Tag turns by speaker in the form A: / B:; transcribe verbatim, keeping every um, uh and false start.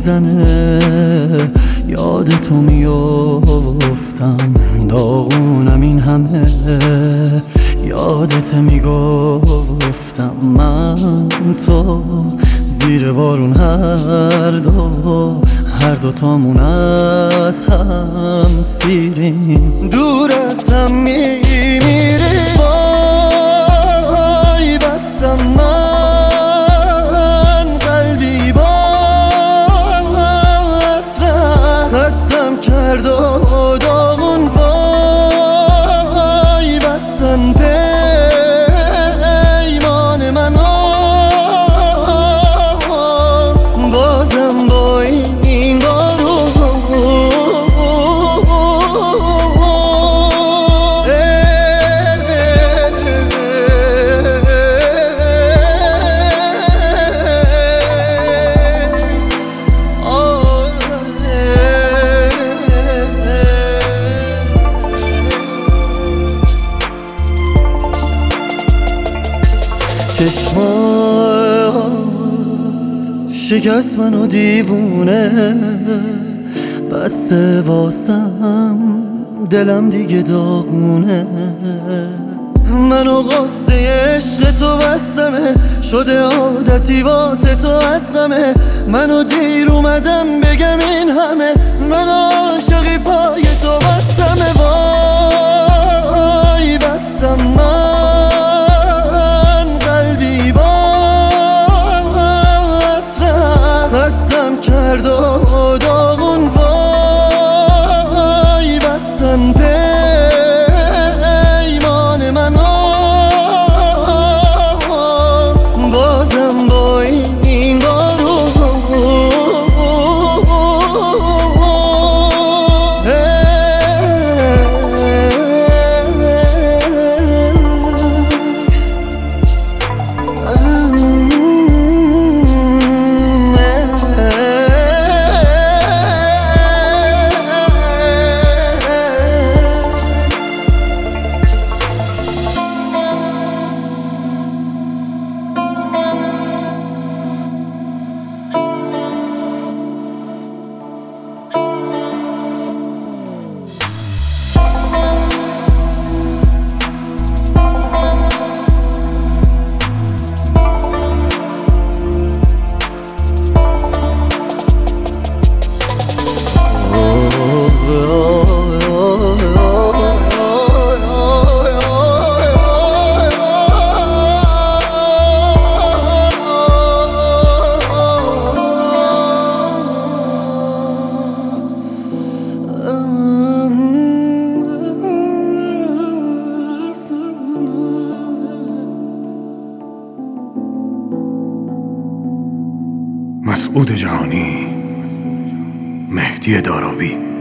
A: میزنه، یاد تو میافتم، داغونم این همه، یادت میگفتم من تو زیر بارون هر دو هر دو تامون از هم سیریم، دور از هم میمیریم. وای بستم من قلبی با حسرت، خستم کرد و داغون. وای بستم پیمان منو، بازم با این بارون. چشمات شکست منو دیوونه، بسته واسم دلم دیگه داغونه. منو قصه عشق تو بستمه، شده عادتی واسه تو از غمه. منو دیر اومدم بگم این همه، من عاشقی پای تو بستمه. وای بستم من قلبی با حسرت، خستم کرد و داغون. وای بستم پیمان منو، بازم با این بارون.
B: مسعود جهانی، مهدی داراوی.